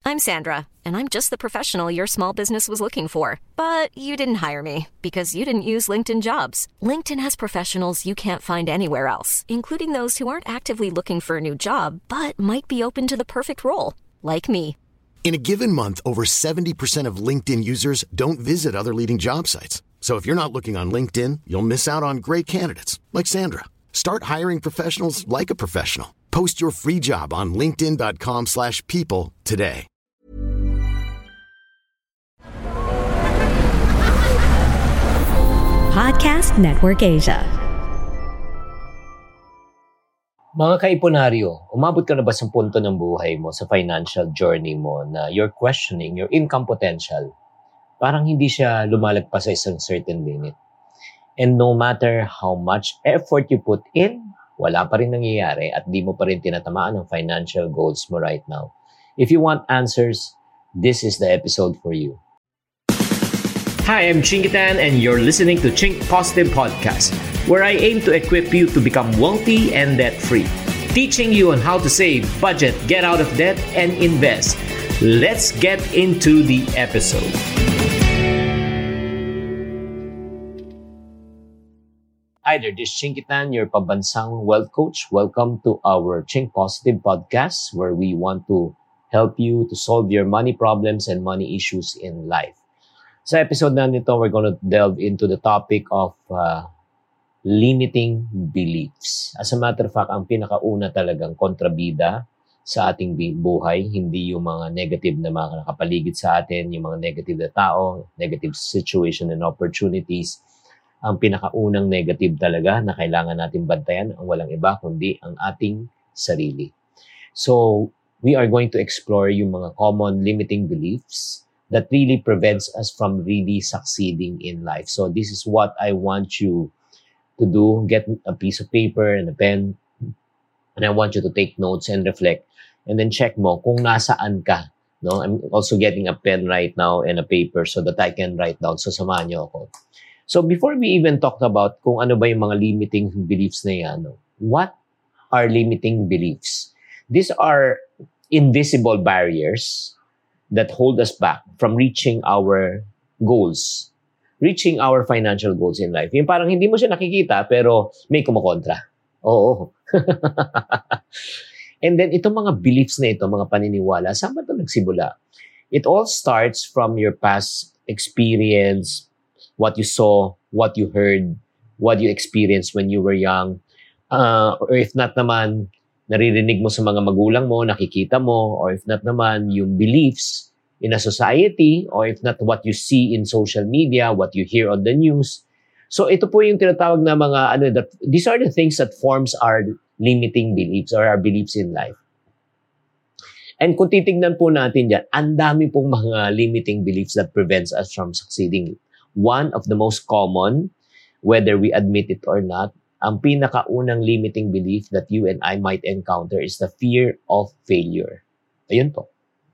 I'm Sandra, and I'm just the professional your small business was looking for. But you didn't hire me because you didn't use LinkedIn Jobs. LinkedIn has professionals you can't find anywhere else, including those who aren't actively looking for a new job, but might be open to the perfect role, like me. In a given month, over 70% of LinkedIn users don't visit other leading job sites. So if you're not looking on LinkedIn, you'll miss out on great candidates like Sandra. Start hiring professionals like a professional. Post your free job on linkedin.com/people today. Podcast Network Asia. Mga kaipunaryo, umabot ka na ba sa punto ng buhay mo, sa financial journey mo, na you're questioning your income potential? Parang hindi siya lumalagpas sa isang certain limit. And no matter how much effort you put in, wala pa rin nangyayari at di mo pa rin tinatamaan ang financial goals mo right now. If you want answers, this is the episode for you. Hi, I'm Chingitan and you're listening to Chink Positive Podcast, where I aim to equip you to become wealthy and debt-free, teaching you on how to save, budget, get out of debt, and invest. Let's get into the episode. Hi there, this is Chingitan, your pabansang wealth coach. Welcome to our Chink Positive Podcast, where we want to help you to solve your money problems and money issues in life. Sa episode na nito, we're going to delve into the topic of limiting beliefs. As a matter of fact, ang pinakauna talagang kontrabida sa ating buhay, hindi yung mga negative na mga nakapaligid sa atin, yung mga negative na tao, negative situation and opportunities. Ang pinakaunang negative talaga na kailangan natin bantayan ang walang iba kundi ang ating sarili. So, we are going to explore yung mga common limiting beliefs that really prevents us from really succeeding in life. So this is what I want you to do. Get a piece of paper and a pen, and I want you to take notes and reflect. And then check mo kung nasaan ka. No? I'm also getting a pen right now and a paper so that I can write down. So samahan niyo ako. So before we even talk about kung ano ba yung mga limiting beliefs na yan, what are limiting beliefs? These are invisible barriers that hold us back from reaching our goals, reaching our financial goals in life. Yung parang hindi mo siya nakikita, pero may kumukontra. Oo. And then, itong mga beliefs na ito, mga paniniwala, saan ba ito nagsimula? It all starts from your past experience, what you saw, what you heard, what you experienced when you were young. Or if not naman, naririnig mo sa mga magulang mo, nakikita mo, or if not naman, yung beliefs in a society, or if not what you see in social media, what you hear on the news. So ito po yung tinatawag na mga, these are the things that forms our limiting beliefs or our beliefs in life. And kung titignan po natin dyan, ang dami pong mga limiting beliefs that prevents us from succeeding. One of the most common, whether we admit it or not, ang pinakaunang limiting belief that you and I might encounter is the fear of failure. Ayun po.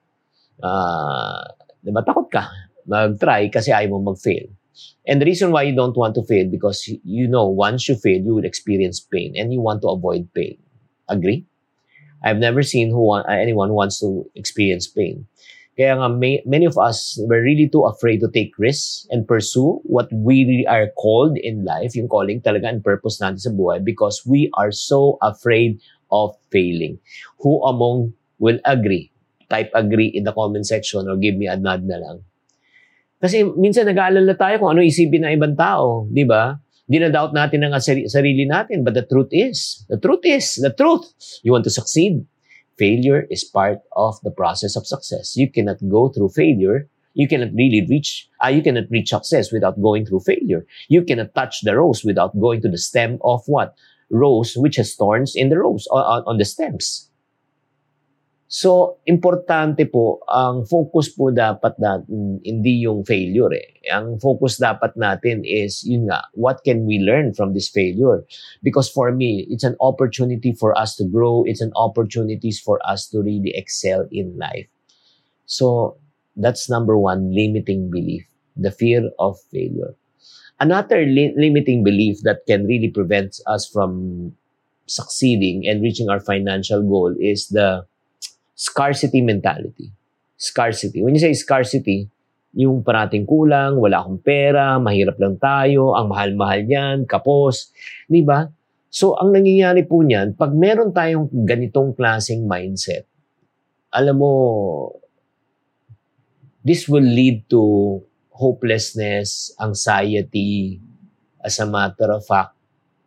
Diba, takot ka mag-try kasi ayaw mo mag-fail. And the reason why you don't want to fail because you know once you fail, you will experience pain and you want to avoid pain. Agree? I've never seen anyone who wants to experience pain. Kaya nga, many of us were really too afraid to take risks and pursue what we really are called in life, yung calling talaga and purpose natin sa buhay, because we are so afraid of failing. Who among will agree? Type agree in the comment section or give me a nod na lang. Kasi minsan nag-aalala tayo kung ano isipin ng ibang tao, di ba? Dinadoubt natin ang sarili natin, but the truth is, you want to succeed. Failure is part of the process of success. You cannot go through failure. You cannot reach success without going through failure. You cannot touch the rose without going to the stem of what? Rose, which has thorns in the rose, on the stems. So, importante po, ang focus po dapat natin, hindi yung failure eh. Ang focus dapat natin is, yun nga, what can we learn from this failure? Because for me, it's an opportunity for us to grow. It's an opportunity for us to really excel in life. So, that's number one, limiting belief, the fear of failure. Another limiting belief that can really prevent us from succeeding and reaching our financial goal is the scarcity mentality. Scarcity. When you say scarcity, yung parating kulang, wala akong pera, mahirap lang tayo, ang mahal-mahal yan, kapos. Di ba? So, ang nangyayari po niyan, pag meron tayong ganitong klaseng mindset, alam mo, this will lead to hopelessness, anxiety, as a matter of fact,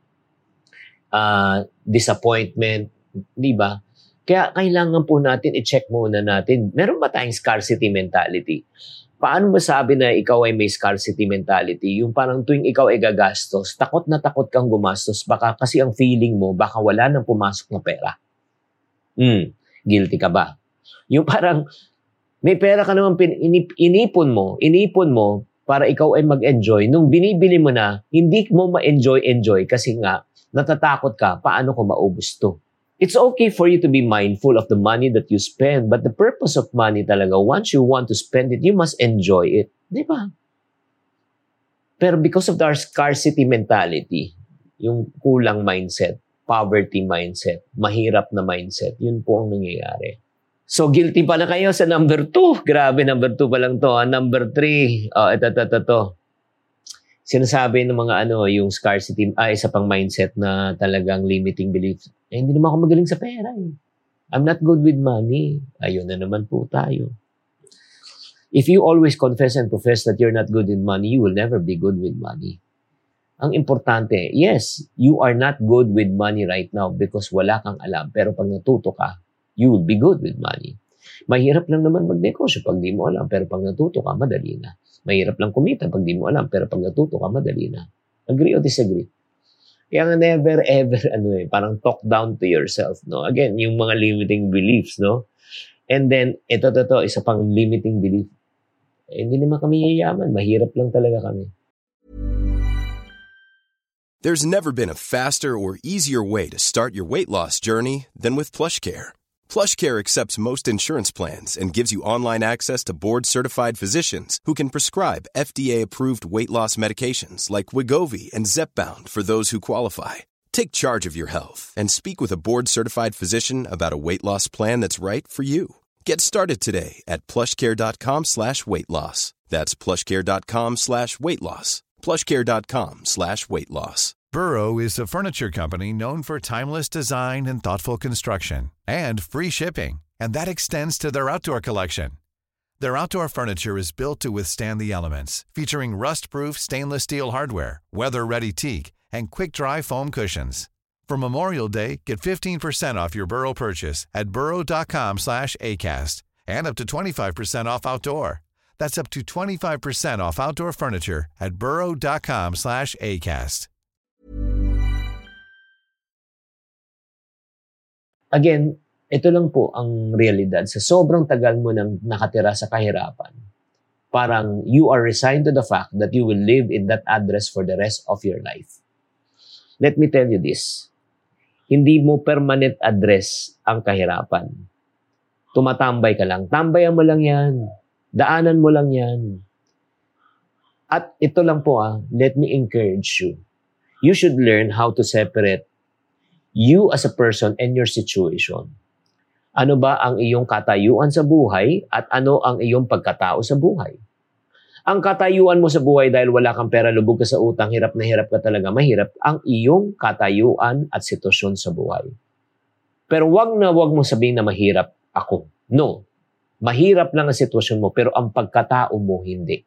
disappointment, di ba? Kaya kailangan po natin i-check muna natin, meron ba tayong scarcity mentality? Paano masabi na ikaw ay may scarcity mentality? Yung parang tuwing ikaw ay gagastos, takot na takot kang gumastos, baka kasi ang feeling mo, baka wala nang pumasok na pera. Guilty ka ba? Yung parang, may pera ka naman, inipon mo para ikaw ay mag-enjoy. Nung binibili mo na, hindi mo ma-enjoy kasi nga, natatakot ka, paano ko maubos to? It's okay for you to be mindful of the money that you spend, but the purpose of money talaga, once you want to spend it, you must enjoy it. Di ba? Pero because of our scarcity mentality, yung kulang mindset, poverty mindset, mahirap na mindset, yun po ang nangyayari. So, guilty pa na kayo sa number 2. Grabe, number 2 pa lang to. Number 3, ito. Sinasabi ng mga yung scarcity, isa pang mindset na talagang limiting beliefs. Hindi naman ako magaling sa pera. I'm not good with money. Ayun na naman po tayo. If you always confess and profess that you're not good with money, you will never be good with money. Ang importante, yes, you are not good with money right now because wala kang alam. Pero pag natuto ka, you will be good with money. Mahirap lang naman magnegosyo pag di mo alam. Pero pag natuto ka, madali na. Mahirap lang kumita pag di mo alam, pero pag natuto ka, madali na. Agree or disagree? Kaya nga never ever, parang talk down to yourself, no? Again, yung mga limiting beliefs, no? And then, ito, isa pang limiting belief. Hindi naman kami yayaman, mahirap lang talaga kami. There's never been a faster or easier way to start your weight loss journey than with PlushCare. PlushCare accepts most insurance plans and gives you online access to board-certified physicians who can prescribe FDA-approved weight loss medications like Wegovy and Zepbound for those who qualify. Take charge of your health and speak with a board-certified physician about a weight loss plan that's right for you. Get started today at plushcare.com/weightloss. That's plushcare.com/weightloss. plushcare.com/weightloss. Burrow is a furniture company known for timeless design and thoughtful construction, and free shipping, and that extends to their outdoor collection. Their outdoor furniture is built to withstand the elements, featuring rust-proof stainless steel hardware, weather-ready teak, and quick-dry foam cushions. For Memorial Day, get 15% off your Burrow purchase at burrow.com/acast, and up to 25% off outdoor. That's up to 25% off outdoor furniture at burrow.com/acast. Again, ito lang po ang realidad. Sa sobrang tagal mo nang nakatira sa kahirapan, parang you are resigned to the fact that you will live in that address for the rest of your life. Let me tell you this. Hindi mo permanent address ang kahirapan. Tumatambay ka lang. Tambayan mo lang yan. Daanan mo lang yan. At ito lang po let me encourage you. You should learn how to separate you as a person and your situation. Ano ba ang iyong katayuan sa buhay at ano ang iyong pagkatao sa buhay? Ang katayuan mo sa buhay dahil wala kang pera, lubog ka sa utang, hirap na hirap ka talaga, mahirap ang iyong katayuan at sitwasyon sa buhay. Pero wag mo sabihin na mahirap ako. No. Mahirap lang ang sitwasyon mo pero ang pagkatao mo hindi.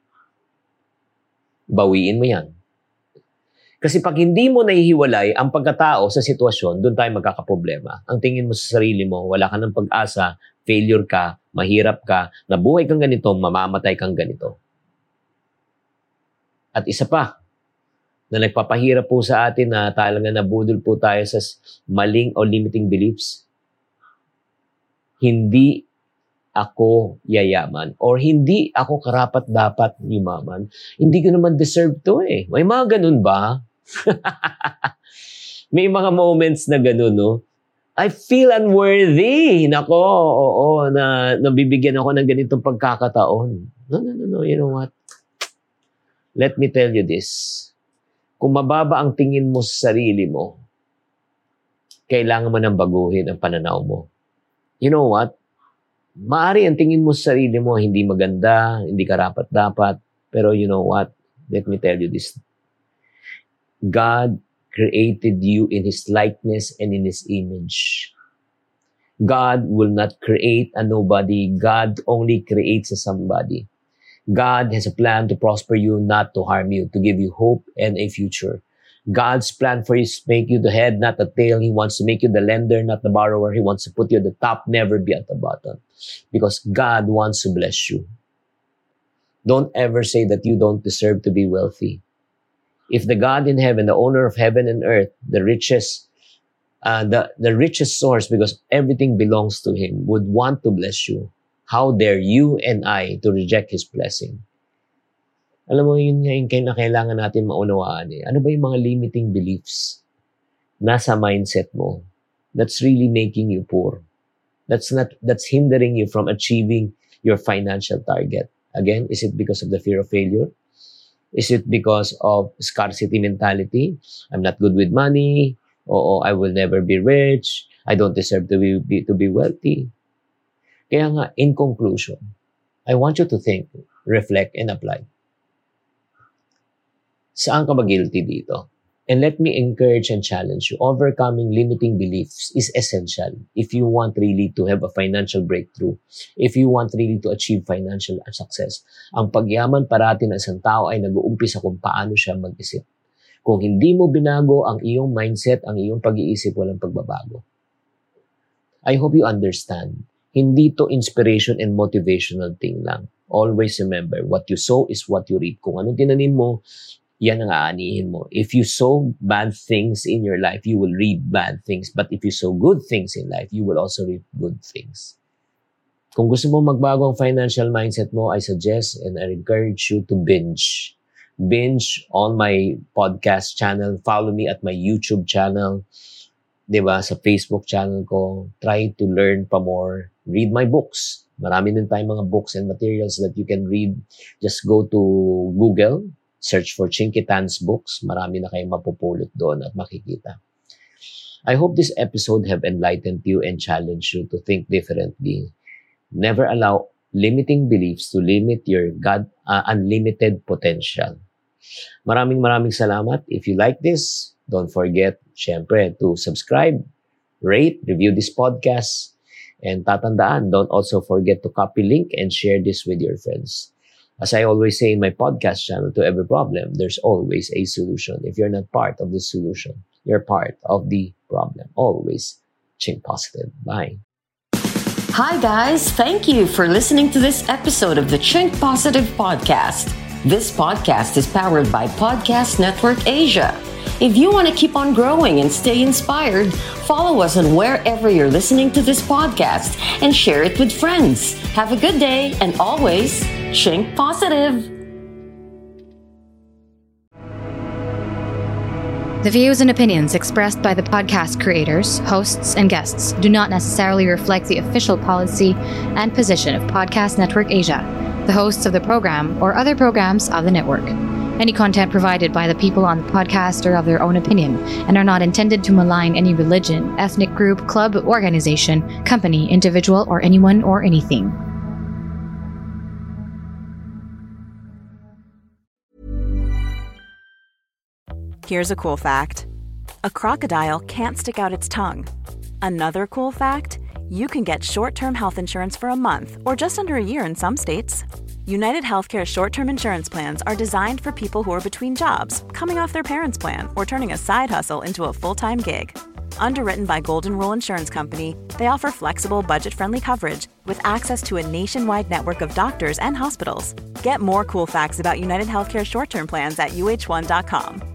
Bawiin mo yan. Kasi pag hindi mo nahihiwalay ang pagkatao sa sitwasyon, doon tayo magkakaproblema. Ang tingin mo sa sarili mo, wala ka ng pag-asa, failure ka, mahirap ka, nabuhay kang ganito, mamamatay kang ganito. At isa pa, na nagpapahirap po sa atin na talaga nabudol po tayo sa maling o limiting beliefs. Hindi ako yayaman or hindi ako karapat-dapat yumaman. Hindi ko naman deserve to eh. May mga ganun ba? May mga moments na ganun, no? I feel unworthy. Nako, oo, na nabibigyan ako ng ganitong pagkakataon. No. You know what? Let me tell you this. Kung mababa ang tingin mo sa sarili mo, kailangan mo nang baguhin ang pananaw mo. You know what? Maaari ang tingin mo sa sarili mo, hindi maganda, hindi karapat-dapat. Pero you know what? Let me tell you this. God created you in His likeness and in His image. God will not create a nobody. God only creates a somebody. God has a plan to prosper you, not to harm you, to give you hope and a future. God's plan for you is to make you the head, not the tail. He wants to make you the lender, not the borrower. He wants to put you at the top, never be at the bottom. Because God wants to bless you. Don't ever say that you don't deserve to be wealthy. If the God in heaven, the owner of heaven and earth, the richest source, because everything belongs to Him, would want to bless you, how dare you and I to reject His blessing? Alam mo, yun nga yung kailangan natin maunawaan. Ano ba yung mga limiting beliefs nasa mindset mo that's really making you poor? That's hindering you from achieving your financial target. Again, is it because of the fear of failure? Is it because of scarcity mentality? I'm not good with money. Oo, I will never be rich. I don't deserve to be wealthy. Kaya nga, in conclusion, I want you to think, reflect, and apply. Saan ka ba guilty dito? And let me encourage and challenge you. Overcoming limiting beliefs is essential if you want really to have a financial breakthrough, if you want really to achieve financial success. Ang pagyaman parati ng isang tao ay nag-uumpisa kung paano siya mag-isip. Kung hindi mo binago ang iyong mindset, ang iyong pag-iisip, walang pagbabago. I hope you understand. Hindi to inspiration and motivational thing lang. Always remember, what you sow is what you reap. Kung anong tinanim mo, yan ang aanihin mo. If you sow bad things in your life, you will reap bad things. But if you sow good things in life, you will also reap good things. Kung gusto mo magbago ang financial mindset mo, I suggest and I encourage you to binge. Binge on my podcast channel. Follow me at my YouTube channel. Diba? Sa Facebook channel ko. Try to learn pa more. Read my books. Marami din tayong mga books and materials that you can read. Just go to Google. Search for Chinky Tan's books. Marami na kayong mapupulot doon at makikita. I hope this episode have enlightened you and challenged you to think differently. Never allow limiting beliefs to limit your unlimited potential. Maraming salamat. If you like this, don't forget, syempre, to subscribe, rate, review this podcast, and tatandaan, don't also forget to copy link and share this with your friends. As I always say in my podcast channel, to every problem, there's always a solution. If you're not part of the solution, you're part of the problem. Always think positive. Bye. Hi guys, thank you for listening to this episode of the Think Positive Podcast. This podcast is powered by Podcast Network Asia. If you want to keep on growing and stay inspired, follow us on wherever you're listening to this podcast and share it with friends. Have a good day and always think positive. The views and opinions expressed by the podcast creators, hosts, and guests do not necessarily reflect the official policy and position of Podcast Network Asia, the hosts of the program, or other programs of the network. Any content provided by the people on the podcast are of their own opinion and are not intended to malign any religion, ethnic group, club, organization, company, individual, or anyone or anything. Here's a cool fact. A crocodile can't stick out its tongue. Another cool fact, you can get short-term health insurance for a month or just under a year in some states. United Healthcare short-term insurance plans are designed for people who are between jobs, coming off their parents' plan, or turning a side hustle into a full-time gig. Underwritten by Golden Rule Insurance Company, they offer flexible, budget-friendly coverage with access to a nationwide network of doctors and hospitals. Get more cool facts about United Healthcare short-term plans at uh1.com.